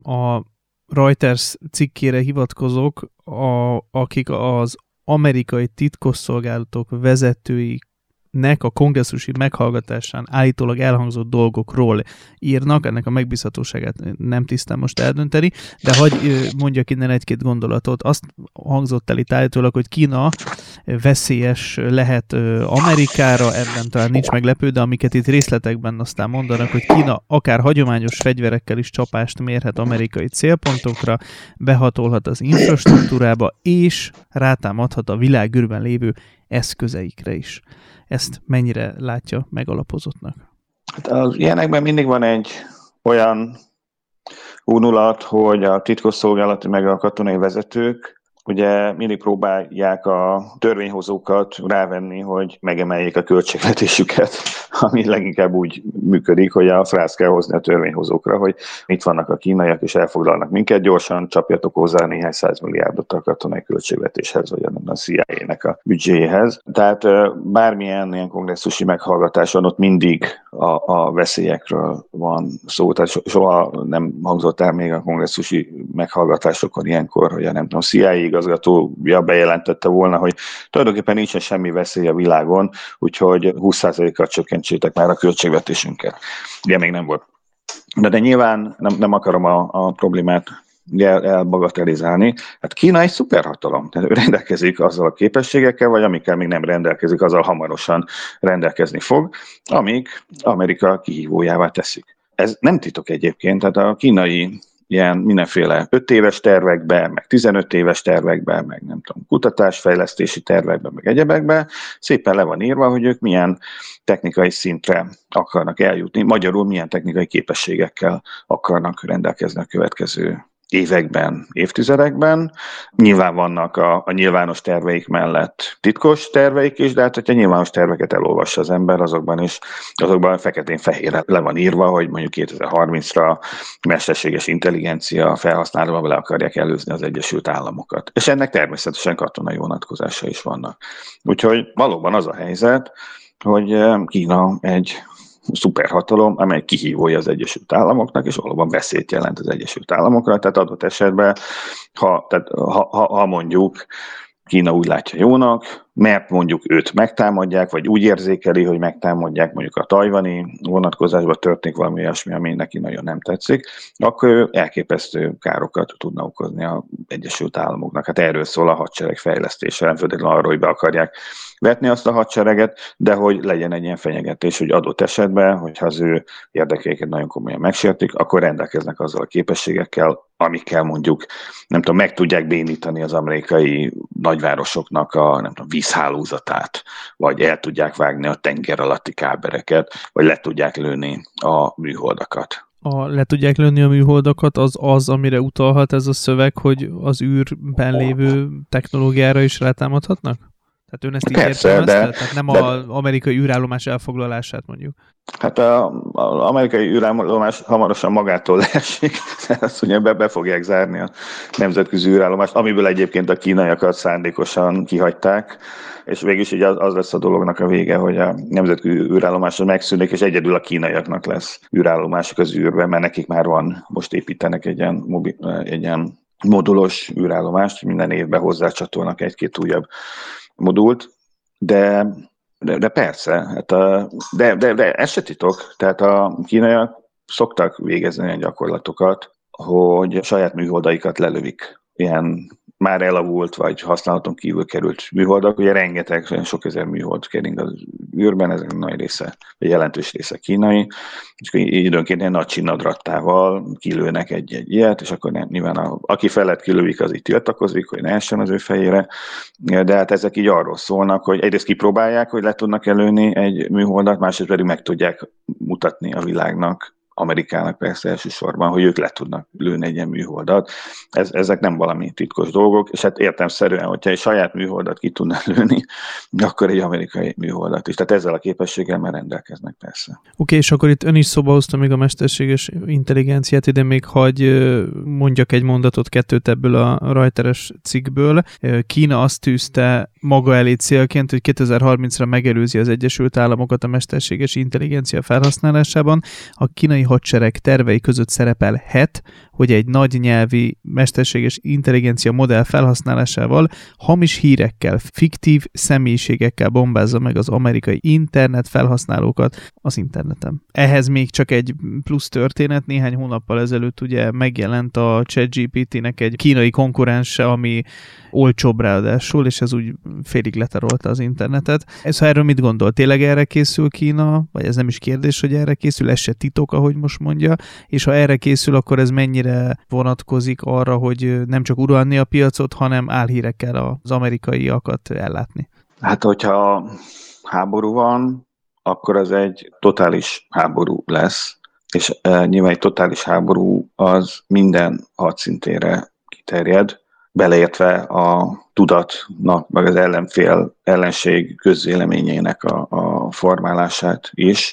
a Reuters cikkére hivatkozok, akik az amerikai titkosszolgálatok vezetőinek a kongresszusi meghallgatásán állítólag elhangzott dolgokról írnak, ennek a megbízhatóságát nem tisztán most eldönteni, de hagyj mondjak innen egy-két gondolatot. Azt hangzott el itt állítólag, hogy Kína veszélyes lehet Amerikára, ebben talán nincs meglepő, de amiket itt részletekben aztán mondanak, hogy Kína akár hagyományos fegyverekkel is csapást mérhet amerikai célpontokra, behatolhat az infrastruktúrába, és rátámadhat a világűrben lévő eszközeikre is. Ezt mennyire látja megalapozottnak? Hát az ilyenekben mindig van egy olyan vonulat, hogy a titkosszolgálati meg a katonai vezetők ugye mindig próbálják a törvényhozókat rávenni, hogy megemeljék a költségvetésüket, ami leginkább úgy működik, hogy a frász kell hozni a törvényhozókra, hogy itt vannak a kínaiak, és elfoglalnak minket, gyorsan csapjatok hozzá néhány 100 milliárdot a katonai költségvetéshez, vagy a CIA-nek a büdzséjéhez. Tehát bármilyen ilyen kongresszusi meghallgatáson ott mindig a veszélyekről van szó, tehát soha nem hangzott el még a kongresszusi meghallgatásokon ilyenkor, hogy a CIA igazgatója bejelentette volna, hogy tulajdonképpen nincsen semmi veszély a világon, úgyhogy 20%-kal csökkentsétek már a költségvetésünket. Ugye még nem volt. De nyilván nem akarom a problémát elbagatelizálni. Hát Kína egy szuperhatalom, tehát ő rendelkezik azzal a képességekkel, vagy amikkel még nem rendelkezik, azzal hamarosan rendelkezni fog, amik Amerika kihívójává teszik. Ez nem titok egyébként, tehát a kínai ilyen mindenféle 5 éves tervekben, meg 15 éves tervekben, meg nem tudom, kutatásfejlesztési tervekben, meg egyebekben szépen le van írva, hogy ők milyen technikai szintre akarnak eljutni, magyarul milyen technikai képességekkel akarnak rendelkezni a következő években, évtizedekben. Nyilván vannak a nyilvános terveik mellett titkos terveik is, de hát hogyha nyilvános terveket elolvassa az ember, azokban feketén-fehérre le van írva, hogy mondjuk 2030-ra mesterséges intelligencia felhasználóval le akarják előzni az Egyesült Államokat. És ennek természetesen katonai vonatkozása is vannak. Úgyhogy valóban az a helyzet, hogy Kína egy szuperhatalom, amely kihívója az Egyesült Államoknak, és valóban veszélyt jelent az Egyesült Államokra, tehát adott esetben, ha mondjuk Kína úgy látja jónak, mert mondjuk őt megtámadják, vagy úgy érzékeli, hogy megtámadják, mondjuk a tajvani vonatkozásban történik valami olyasmi, ami neki nagyon nem tetszik, akkor ő elképesztő károkat tudna okozni az Egyesült Államoknak. Hát erről szól a hadsereg fejlesztése, nem feltétlenül arról, hogy be akarják vetni azt a hadsereget, de hogy legyen egy ilyen fenyegetés, hogy adott esetben, hogyha az ő érdekeiket nagyon komolyan megsértik, akkor rendelkeznek azzal a képességekkel, amikkel mondjuk, nem tudom, meg tudják bénítani az amerikai nagyvárosoknak a, nem tudom, vízhálózatát, vagy el tudják vágni a tenger alatti kábeleket, vagy le tudják lőni a műholdakat. Le tudják lőni a műholdakat, az, amire utalhat ez a szöveg, hogy az űrben lévő technológiára is rátámadhatnak? Tehát ön ezt így értelmezte? Tehát nem az amerikai űrállomás elfoglalását mondjuk. Hát az amerikai űrállomás hamarosan magától leesik, ezt ugye be fogják zárni a nemzetközi űrállomást, amiből egyébként a kínaiakat szándékosan kihagyták, és végülis így az lesz a dolognak a vége, hogy a nemzetközi űrállomás megszűnik, és egyedül a kínaiaknak lesz űrállomásuk az űrben, mert nekik már van, most építenek egy ilyen modulos űrállomást, minden évben hozzácsatolnak egy-két újabb modult, de persze, hát de ez se titok, tehát a kínaiak szoktak végezni olyan gyakorlatokat, hogy a saját műholdaikat lelövik. Ilyen már elavult, vagy használaton kívül került műholdak, ugye rengeteg, sok ezer műhold kering az űrben, ez nagy része, egy jelentős része kínai, és időnként ilyen nagy csinnadrattával kilőnek egy ilyet, és akkor nyilván aki felett kilőik, az itt tiltakozik, hogy ne essen az ő fejére, de hát ezek így arról szólnak, hogy egyrészt kipróbálják, hogy le tudnak előni egy műholdat, másrészt pedig meg tudják mutatni a világnak, Amerikának persze elsősorban, hogy ők le tudnak lőni egy ilyen műholdat. Ezek nem valami titkos dolgok, és hát értelemszerűen, hogyha egy saját műholdat ki tudnak lőni, akkor egy amerikai műholdat is. Tehát ezzel a képességgel már rendelkeznek persze. Oké, és akkor itt ön is szóba hozta még a mesterséges intelligenciát, ide még hagy mondjak egy mondatot, kettőt ebből a Reuters cikkből. Kína azt tűzte maga elé célként, hogy 2030-ra megelőzi az Egyesült Államokat a mesterséges intelligencia felhasználásában. A kínai hadsereg tervei között szerepelhet, hogy egy nagy nyelvi mesterséges intelligencia modell felhasználásával hamis hírekkel, fiktív személyiségekkel bombázza meg az amerikai internet felhasználókat az interneten. Ehhez még csak egy plusz történet, néhány hónappal ezelőtt ugye megjelent a ChatGPT-nek egy kínai konkurense, ami olcsóbb ráadásul, és ez úgy félig letarolta az internetet. Ez, ha erről mit gondol? Tényleg erre készül Kína? Vagy ez nem is kérdés, hogy erre készül? Ez se titok, ahogy most mondja. És ha erre készül, akkor ez mennyire vonatkozik arra, hogy nem csak uralni a piacot, hanem álhírekkel az amerikaiakat ellátni? Hát, hogyha háború van, akkor ez egy totális háború lesz, és nyilván egy totális háború az minden hadszintére kiterjed, beleértve a tudatnak, meg az ellenség közvéleményének a formálását is,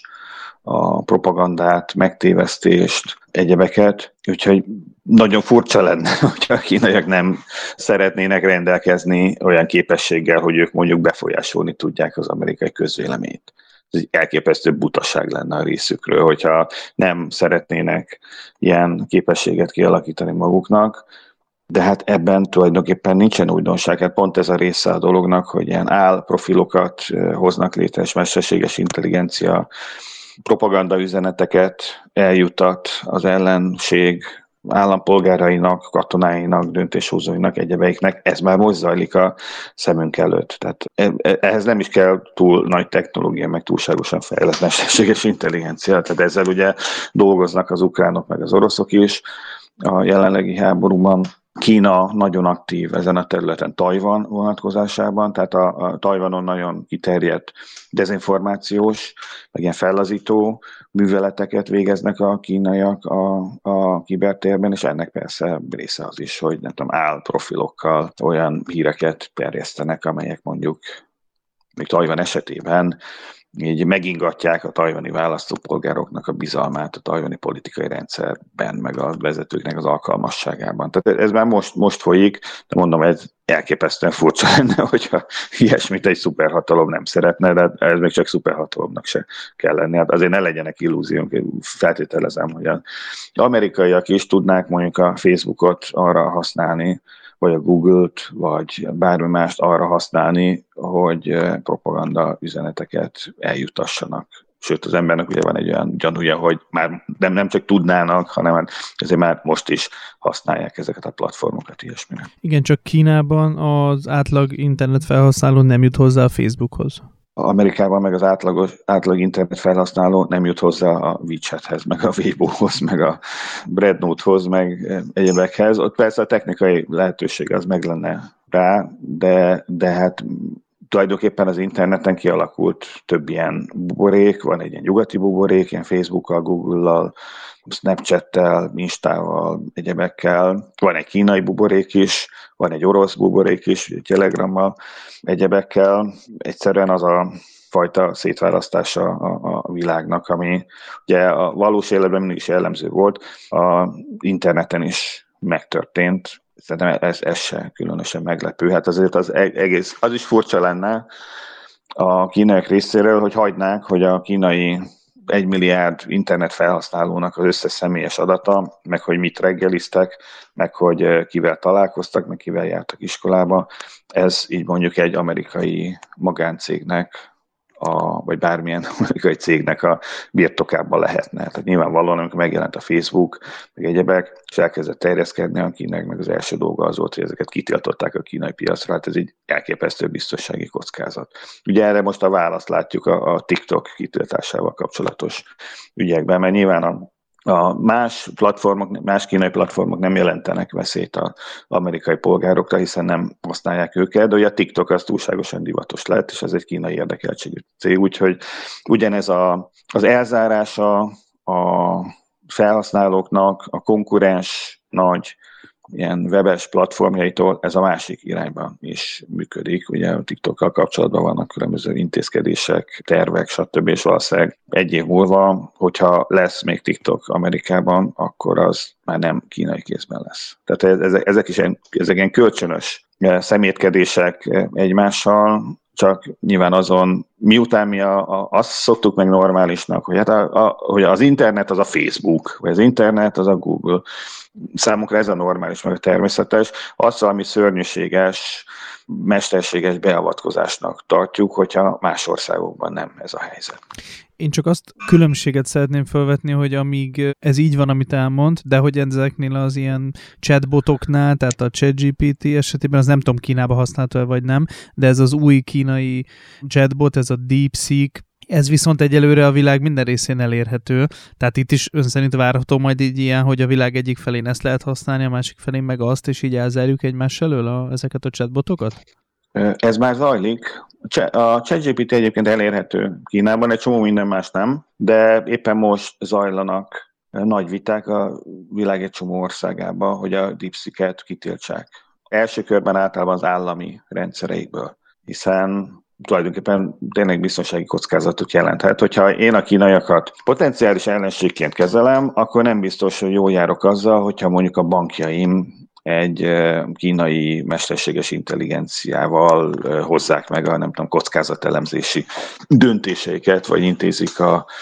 a propagandát, megtévesztést, egyebeket. Úgyhogy nagyon furcsa lenne, hogyha a kínaiak nem szeretnének rendelkezni olyan képességgel, hogy ők mondjuk befolyásolni tudják az amerikai közvéleményt. Ez egy elképesztő butaság lenne a részükről, hogyha nem szeretnének ilyen képességet kialakítani maguknak. De hát ebben tulajdonképpen nincsen újdonság. Hát pont ez a része a dolognak, hogy ilyen álprofilokat hoznak létre, és mesterséges intelligencia propaganda üzeneteket eljutat az ellenség állampolgárainak, katonáinak, döntéshozóinak, egyebeiknek. Ez már most zajlik a szemünk előtt. Tehát ehhez nem is kell túl nagy technológia, meg túlságosan fejlett mesterséges intelligencia. Tehát ezzel ugye dolgoznak az ukránok, meg az oroszok is a jelenlegi háborúban. Kína nagyon aktív ezen a területen Tajvan vonatkozásában, tehát a Tajvanon nagyon kiterjedt dezinformációs, meg ilyen fellazító műveleteket végeznek a kínaiak a kibertérben, és ennek persze része az is, hogy nem tudom, álprofilokkal olyan híreket terjesztenek, amelyek mondjuk még Tajvan esetében így megingatják a tajvani választópolgároknak a bizalmát a tajvani politikai rendszerben, meg a vezetőknek az alkalmasságában. Tehát ez már most folyik, de mondom, ez elképesztően furcsa lenne, hogyha ilyesmit egy szuperhatalom nem szeretne, de ez még csak szuperhatalomnak se kell lenni. Hát azért ne legyenek illúziók, feltételezem, hogy az amerikaiak is tudnák mondjuk a Facebookot arra használni, vagy a Google-t, vagy bármi mást arra használni, hogy propaganda üzeneteket eljutassanak. Sőt, az embernek ugye van egy olyan gyanúja, hogy már nem csak tudnának, hanem azért már most is használják ezeket a platformokat ilyesmire. Igen, csak Kínában az átlag internet felhasználó nem jut hozzá a Facebookhoz. Amerikában meg az átlag internet felhasználó nem jut hozzá a WeChathez, meg a Weibohoz, meg a Breadnote-hoz, meg egyebekhez. Ott persze a technikai lehetőség az meg lenne rá, de hát tulajdonképpen az interneten kialakult több ilyen buborék, van egy ilyen nyugati buborék, ilyen Facebookkal, Google-lal, Snapchattel, Instával, egyebekkel. Van egy kínai buborék is, van egy orosz buborék is, Telegrammal, egyebekkel. Egyszerűen az a fajta szétválasztása a világnak, ami ugye a valós életben mindig is jellemző volt, a interneten is megtörtént. Szerintem ez se különösen meglepő. Hát azért az egész, az is furcsa lenne a kínaiak részéről, hogy hagynák, hogy a kínai 1 milliárd internet felhasználónak az összes személyes adata, meg hogy mit reggeliztek, meg hogy kivel találkoztak, meg kivel jártak iskolába. Ez így mondjuk egy amerikai magáncégnek, vagy bármilyen amerikai cégnek a birtokában lehetne. Tehát nyilvánvalóan, amikor megjelent a Facebook, meg egyebek, és elkezdett terjeszkedni a Kínának, meg az első dolga az volt, hogy ezeket kitiltották a kínai piacra. Hát ez egy elképesztő biztonsági kockázat. Ugye erre most a választ látjuk a TikTok kitiltásával kapcsolatos ügyekben, mert nyilván a más kínai platformok nem jelentenek veszélyt az amerikai polgárokra, hiszen nem használják őket, de ugye a TikTok az túlságosan divatos lett, és ez egy kínai érdekeltségű cég, úgyhogy ugyanez az elzárása a felhasználóknak, a konkurens nagy ilyen webes platformjaitól ez a másik irányban is működik. Ugye a TikTokkal kapcsolatban vannak különböző intézkedések, tervek, stb. És valószínűleg egy év múlva, hogyha lesz még TikTok Amerikában, akkor az már nem kínai kézben lesz. Tehát ezek ilyen kölcsönös szemétkedések egymással, csak nyilván azon miután mi azt szoktuk meg normálisnak, hogy, hogy az internet az a Facebook, vagy az internet az a Google. Számunkra ez a normális, meg a természetes. Azt valami szörnyűséges, mesterséges beavatkozásnak tartjuk, hogyha más országokban nem ez a helyzet. Én csak azt különbséget szeretném felvetni, hogy amíg ez így van, amit elmond, de hogy ezeknél az ilyen chatbotoknál, tehát a ChatGPT esetében, az nem tudom Kínába használható vagy nem, de ez az új kínai chatbot, ez a DeepSeek, ez viszont egyelőre a világ minden részén elérhető, tehát itt is ön szerint várható majd így ilyen, hogy a világ egyik felén ezt lehet használni, a másik felén meg azt, és így elzárjuk egymás elől ezeket a chatbotokat? Ez már zajlik. A ChatGPT egyébként elérhető Kínában, egy csomó minden más nem, de éppen most zajlanak nagy viták a világ egy csomó országában, hogy a DeepSeek-et kitiltsák. Első körben általában az állami rendszereikből, hiszen tulajdonképpen tényleg biztonsági kockázatot jelenthet. Hogyha én a kínaiakat potenciális ellenségként kezelem, akkor nem biztos, hogy jól járok azzal, hogyha mondjuk a bankjaim egy kínai mesterséges intelligenciával hozzák meg a, nem tudom, kockázatelemzési döntéseiket, vagy intézik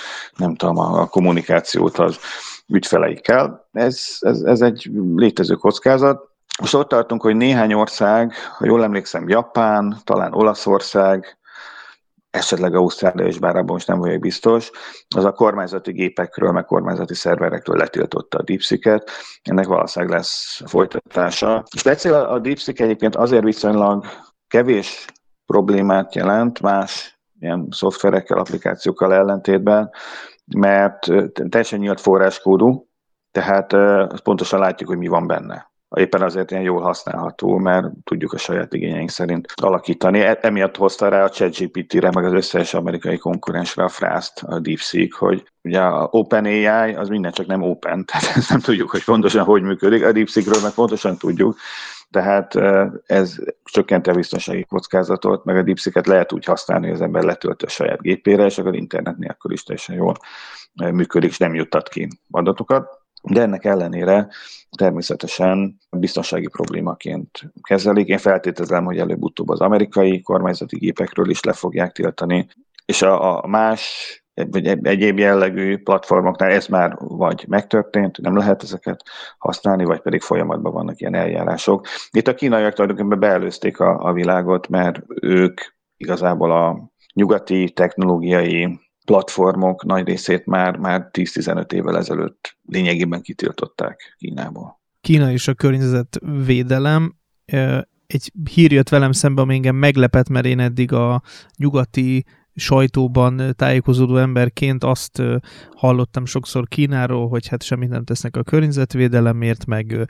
a kommunikációt az ügyfeleikkel. Ez egy létező kockázat. Most ott tartunk, hogy néhány ország, ha jól emlékszem, Japán, talán Olaszország, esetleg Ausztrália is, bár abban most nem vagyok biztos, az a kormányzati gépekről, meg kormányzati szerverekről letiltotta a DeepSeek-et. Ennek valószínűleg lesz folytatása. Speciál a DeepSeek egyébként azért viszonylag kevés problémát jelent más ilyen szoftverekkel, applikációkkal ellentétben, mert teljesen nyílt forráskódú, tehát pontosan látjuk, hogy mi van benne. Éppen azért ilyen jól használható, mert tudjuk a saját igényeink szerint alakítani. Emiatt hozta rá a ChatGPT-re, meg az összes amerikai konkurensre a frászt, a DeepSeek, hogy ugye a OpenAI az minden csak nem open, tehát ezt nem tudjuk, hogy pontosan hogy működik. A DeepSeekről meg pontosan tudjuk, tehát ez csökkenti a biztonsági kockázatot, meg a DeepSeek-et lehet úgy használni, hogy az ember letölti a saját gépére, és akkor internet nélkül is teljesen jól működik, és nem juttat ki adatokat. De ennek ellenére természetesen biztonsági problémaként kezelik. Én feltételezem, hogy előbb-utóbb az amerikai kormányzati gépekről is le fogják tiltani, és a más vagy egyéb jellegű platformoknál ez már vagy megtörtént, nem lehet ezeket használni, vagy pedig folyamatban vannak ilyen eljárások. Itt a kínaiak tulajdonképpen beelőzték a világot, mert ők igazából a nyugati technológiai platformok nagy részét már 10-15 évvel ezelőtt lényegében kitiltották Kínából. Kína és a környezetvédelem. Egy hír jött velem szembe, ami engem meglepett, mert én eddig a nyugati sajtóban tájékozódó emberként azt hallottam sokszor Kínáról, hogy hát semmit nem tesznek a környezetvédelemért, meg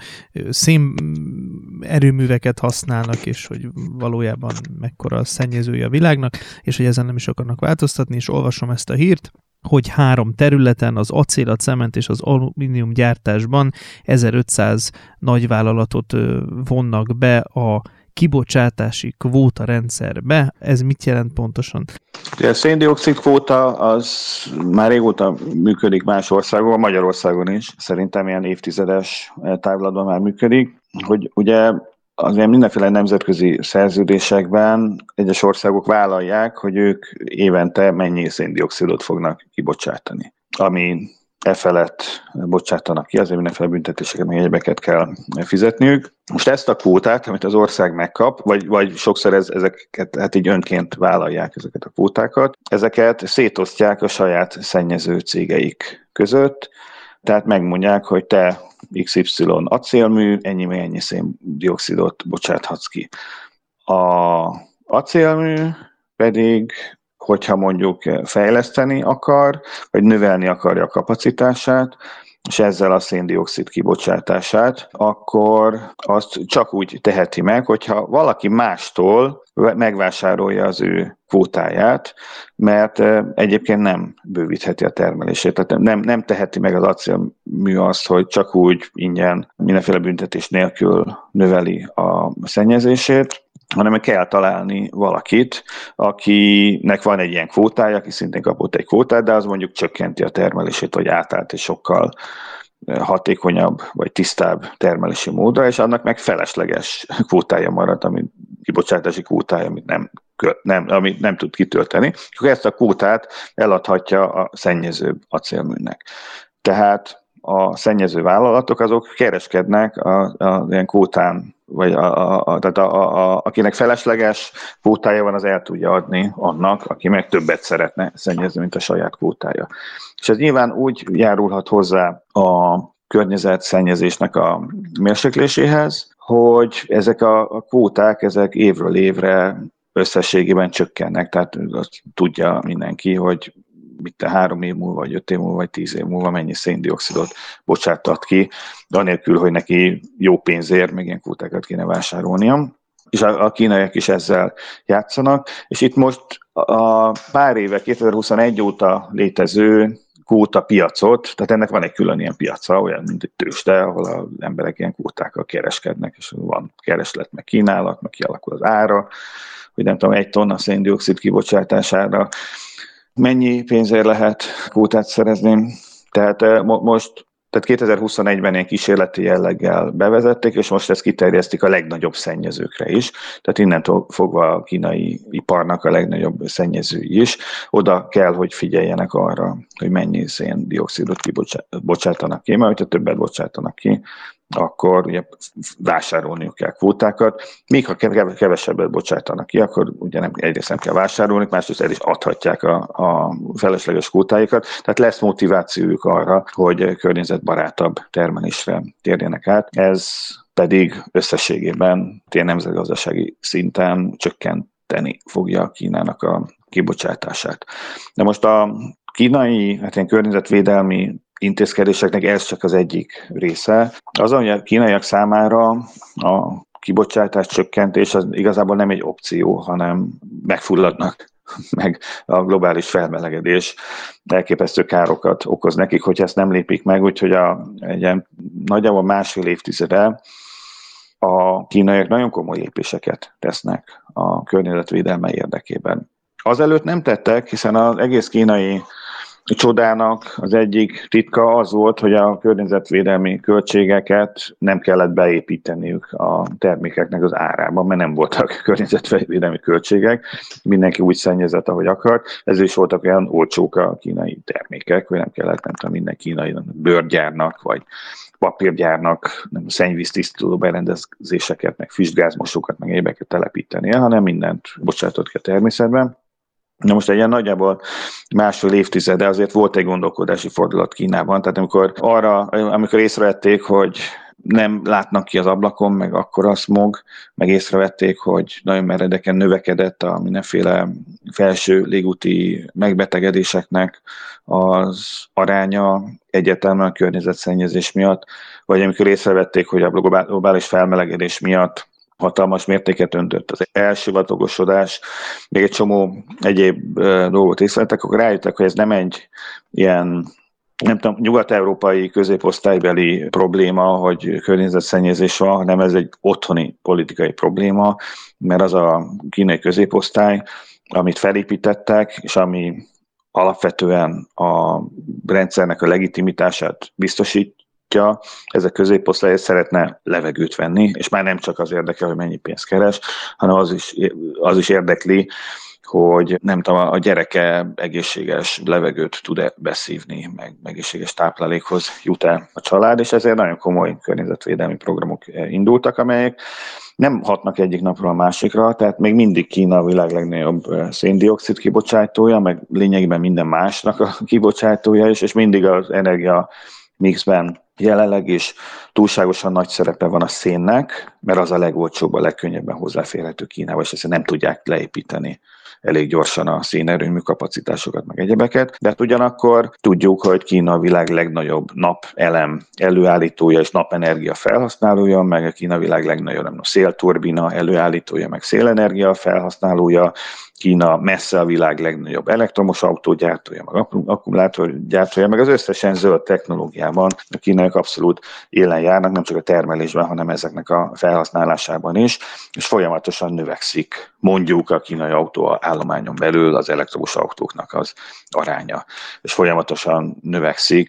szénerőműveket használnak, és hogy valójában mekkora a szennyezője a világnak, és hogy ezen nem is akarnak változtatni, és olvasom ezt a hírt, hogy 3 területen, az acél, a cement és az alumínium gyártásban 1500 nagyvállalatot vonnak be a kibocsátási kvóta rendszerbe. Ez mit jelent pontosan? A szén-dioxid kvóta az már régóta működik más országokban, Magyarországon is. Szerintem ilyen évtizedes távlatban már működik, hogy ugye azért mindenféle nemzetközi szerződésekben egyes országok vállalják, hogy ők évente mennyi szén-dioxidot fognak kibocsátani, ami felett bocsátanak ki, azért mindenféle büntetéseket, meg egyebeket kell fizetniük. Most ezt a kvótát, amit az ország megkap, vagy sokszor ezeket hát így önként vállalják ezeket a kvótákat, ezeket szétosztják a saját szennyező cégeik között, tehát megmondják, hogy te XY acélmű, ennyi szén-dioxidot bocsáthatsz ki. A acélmű pedig, hogyha mondjuk fejleszteni akar, vagy növelni akarja a kapacitását, és ezzel a szén-dioxid kibocsátását, akkor azt csak úgy teheti meg, hogyha valaki mástól megvásárolja az ő kvótáját, mert egyébként nem bővítheti a termelését. Tehát nem teheti meg az acélmű azt, hogy csak úgy ingyen, mindenféle büntetés nélkül növeli a szennyezését, hanem kell találni valakit, akinek van egy ilyen kvótája, aki szintén kapott egy kvótát, de az mondjuk csökkenti a termelését, vagy átállt egy sokkal hatékonyabb, vagy tisztább termelési módra, és annak meg felesleges kvótája marad, kibocsátási kvótája, amit nem amit nem tud kitölteni, akkor ezt a kvótát eladhatja a szennyező acélműnek. Tehát a szennyező vállalatok azok kereskednek a ilyen kvótán, vagy tehát akinek felesleges kvótája van, az el tudja adni annak, aki meg többet szeretne szennyezni, mint a saját kvótája. És ez nyilván úgy járulhat hozzá a környezetszennyezésnek a mérsékléséhez, hogy ezek a kvóták, ezek évről évre összességében csökkennek, tehát azt tudja mindenki, hogy itt 3 év múlva, vagy 5 év múlva, vagy 10 év múlva mennyi széndioxidot bocsátat ki, anélkül, hogy neki jó pénzért meg ilyen kvótákat kéne vásárolnia. És a kínaiak is ezzel játszanak, és itt most a pár éve, 2021 óta létező kvóta piacot, tehát ennek van egy külön ilyen piaca, olyan, mint egy tőzsde, ahol az emberek ilyen kvótákkal kereskednek, és van kereslet, meg kínálat, meg kialakul az ára, hogy nem tudom, 1 tonna széndioxid kibocsátására mennyi pénzért lehet kvótát szerezni. Tehát most, tehát 2021-ben ilyen kísérleti jelleggel bevezették, és most ezt kiterjesztik a legnagyobb szennyezőkre is. Tehát innentől fogva a kínai iparnak a legnagyobb szennyezői is. Oda kell, hogy figyeljenek arra, hogy mennyi széndioxidot kibocsátanak ki, mert hogyha többet bocsátanak ki, akkor ugye vásárolniuk kell kvótákat. Míg ha kevesebbet bocsátanak ki, akkor ugye egyrészt nem kell vásárolni, másrészt el is adhatják a felesleges kvótáikat. Tehát lesz motivációjuk arra, hogy környezetbarátabb termelésre térjenek át. Ez pedig összességében ilyen nemzetgazdasági szinten csökkenteni fogja Kínának a kibocsátását. De most a kínai ilyen környezetvédelmi intézkedéseknek ez csak az egyik része. Azon, hogy a kínaiak számára a kibocsátás csökkentés az igazából nem egy opció, hanem megfulladnak, meg a globális felmelegedés elképesztő károkat okoz nekik, hogy ezt nem lépik meg, úgyhogy egy ilyen nagyjából 1,5 évtizede a kínaiak nagyon komoly lépéseket tesznek a környezetvédelme érdekében. Azelőtt nem tettek, hiszen az egész kínai csodának az egyik titka az volt, hogy a környezetvédelmi költségeket nem kellett beépíteniük a termékeknek az árában, mert nem voltak környezetvédelmi költségek, mindenki úgy szennyezett, ahogy akart, ezért is voltak olyan olcsók a kínai termékek, hogy nem kellett, nem tudom, minden kínai bőrgyárnak, vagy papírgyárnak szennyvíztisztító berendezéseket, meg füstgázmosókat, meg egyébeket telepítenie, hanem mindent bocsátott ki a természetben. Na most egy ilyen nagyjából 1,5 évtizede azért volt egy gondolkodási fordulat Kínában, tehát amikor észrevették, hogy nem látnak ki az ablakon, meg akkora a smog, meg észrevették, hogy nagyon meredeken növekedett a mindenféle felső légúti megbetegedéseknek az aránya egyértelműen a környezetszennyezés miatt, vagy amikor észrevették, hogy a globális felmelegedés miatt hatalmas mértéket öntött az elsivatagosodás, még egy csomó egyéb dolgot észrevettek, akkor rájöttek, hogy ez nem egy ilyen, nem tudom, nyugat-európai középosztálybeli probléma, hogy környezetszennyezés van, hanem ez egy otthoni politikai probléma, mert az a kínai középosztály, amit felépítettek, és ami alapvetően a rendszernek a legitimitását biztosít, ez a középosztály szeretne levegőt venni, és már nem csak az érdekel, hogy mennyi pénzt keres, hanem az is érdekli, hogy nem tudom, a gyereke egészséges levegőt tud-e beszívni, meg egészséges táplálékhoz jut el a család, és ezért nagyon komoly környezetvédelmi programok indultak, amelyek nem hatnak egyik napról a másikra, tehát még mindig Kína a világ legnagyobb széndioxid kibocsátója, meg lényegében minden másnak a kibocsátója is, és mindig az energia mixben jelenleg is túlságosan nagy szerepe van a szénnek, mert az a legolcsóbb, a legkönnyebben hozzáférhető Kínában, és ezt nem tudják leépíteni elég gyorsan a szénerőmű kapacitásokat, meg egyebeket, de ugyanakkor tudjuk, hogy Kína a világ legnagyobb napelem előállítója és napenergia felhasználója, meg a Kína a világ legnagyobb szélturbina előállítója, meg szélenergia felhasználója, Kína messze a világ legnagyobb elektromos autógyártója, meg akkumulátorgyártója, meg az összesen zöld technológiában a kínaiak abszolút élen járnak, nem csak a termelésben, hanem ezeknek a felhasználásában is, és folyamatosan növekszik mondjuk a kínai autóállományon belül az elektromos autóknak az aránya, és folyamatosan növekszik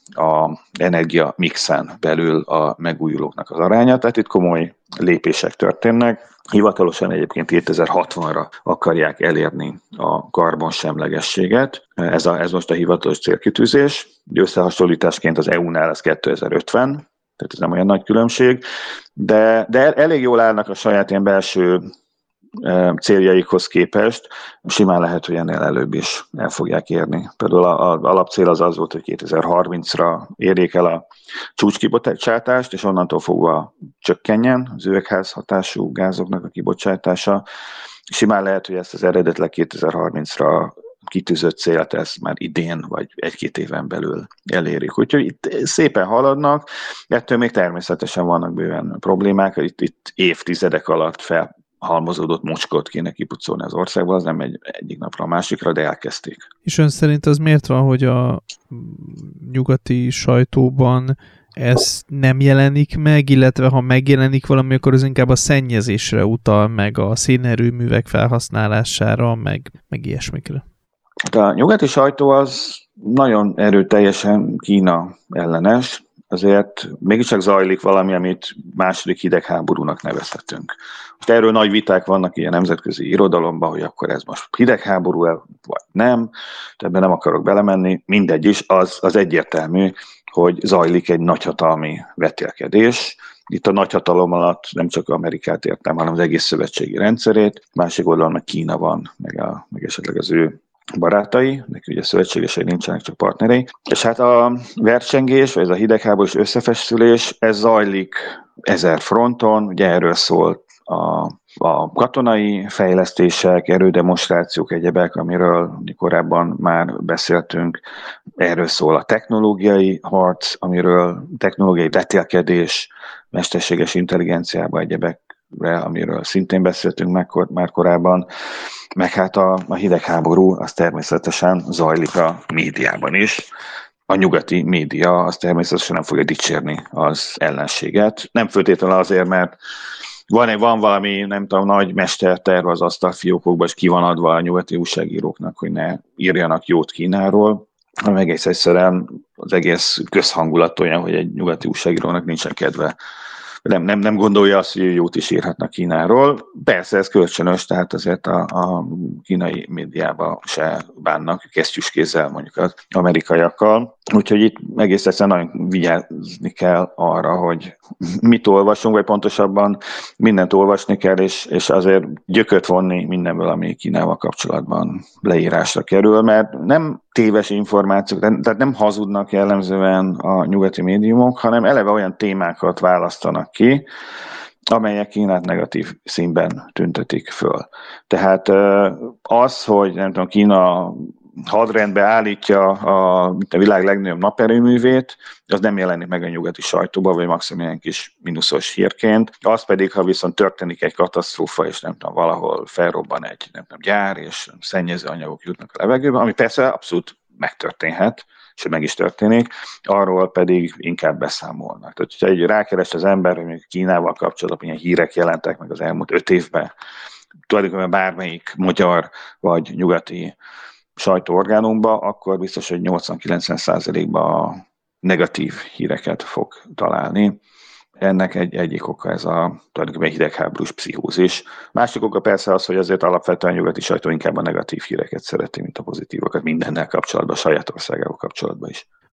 a energia mixen belül a megújulóknak az aránya, tehát itt komoly lépések történnek. Hivatalosan egyébként 2060-ra akarják elérni a karbonsemlegességet. Ez most a hivatalos célkitűzés. Összehasonlításként az EU-nál ez 2050, tehát ez nem olyan nagy különbség, de elég jól állnak a saját ilyen belső céljaikhoz képest, simán lehet, hogy ennél előbb is el fogják érni. Például az alapcél az volt, hogy 2030-ra érjék el a csúcskibocsátást, és onnantól fogva csökkenjen az üvegházhatású gázoknak a kibocsátása. Simán lehet, hogy ezt az eredetleg 2030-ra kitűzött célt ezt már idén, vagy egy-két éven belül elérik. Úgyhogy itt szépen haladnak, ettől még természetesen vannak bőven problémák, itt évtizedek alatt halmozódott mocskot kéne kipucolni az országból, az nem megy egyik napra a másikra, de elkezdték. És ön szerint az miért van, hogy a nyugati sajtóban ez nem jelenik meg, illetve ha megjelenik valami, akkor az inkább a szennyezésre utal, meg a szénerőművek felhasználására, meg ilyesmikre? A nyugati sajtó az nagyon erőteljesen Kína ellenes, azért mégiscsak zajlik valami, amit második hidegháborúnak nevezhetünk. Most erről nagy viták vannak ilyen nemzetközi irodalomban, hogy akkor ez most hidegháború vagy nem, ebben nem akarok belemenni, mindegy is, az egyértelmű, hogy zajlik egy nagyhatalmi vetélkedés. Itt a nagyhatalom alatt nem csak Amerikát értem, hanem az egész szövetségi rendszerét, másik oldalon meg Kína van, meg esetleg az ő barátai, neki ugye szövetségesei nincsenek, csak partnerei. És hát a versengés, vagy ez a hidegháborús összefeszülés, ez zajlik 1000 fronton, ugye erről szólt a katonai fejlesztések, erődemonstrációk, egyebek, amiről korábban már beszéltünk, erről szól a technológiai harc, amiről technológiai vetélkedés, mesterséges intelligenciába, egyebekre, amiről szintén beszéltünk már korábban, meg hát a hidegháború az természetesen zajlik a médiában is. A nyugati média az természetesen nem fogja dicsérni az ellenséget. Nem feltétlenül azért, mert van valami, nem tudom, nagy mesterterv az asztalfiókokban, és ki van adva a nyugati újságíróknak, hogy ne írjanak jót Kínáról, hanem egész egyszerűen az egész közhangulat olyan, hogy egy nyugati újságírónak nincsen kedve. Nem gondolja azt, hogy jót is írhatnak Kínáról. Persze ez kölcsönös, tehát azért a kínai médiában se bánnak kesztyűskézzel mondjuk az amerikaiakkal. Úgyhogy itt egész egyszerűen nagyon vigyázni kell arra, hogy mit olvasunk, vagy pontosabban mindent olvasni kell, és azért gyököt vonni mindenből, ami Kínával kapcsolatban leírásra kerül, mert nem téves információk, tehát nem hazudnak jellemzően a nyugati médiumok, hanem eleve olyan témákat választanak ki, amelyek Kínát negatív színben tüntetik föl. Tehát az, hogy nem tudom, Kína hadrendbe állítja a világ legnagyobb naperőművét, az nem jelenik meg a nyugati sajtóban, vagy maximum ilyen kis mínuszos hírként. Az pedig, ha viszont történik egy katasztrófa, és nem tudom, valahol felrobban egy nem tudom, gyár, és szennyező anyagok jutnak a levegőbe, ami persze abszolút megtörténhet, és meg is történik, arról pedig inkább beszámolnak. Tehát, hogyha egy rákeres az ember, hogy még Kínával kapcsolatban milyen hírek jelentek meg az elmúlt 5 évben, tulajdonképpen bármelyik magyar vagy nyugati sajtóorgánumba, akkor biztos, hogy 80-90%-ban negatív híreket fog találni. Ennek egyik oka ez a tulajdonképpen hidegháborús pszichózis. Másik oka persze az, hogy azért alapvetően nyugati sajtó inkább a negatív híreket szereti, mint a pozitívokat mindennel kapcsolatban, a saját országával kapcsolatban is.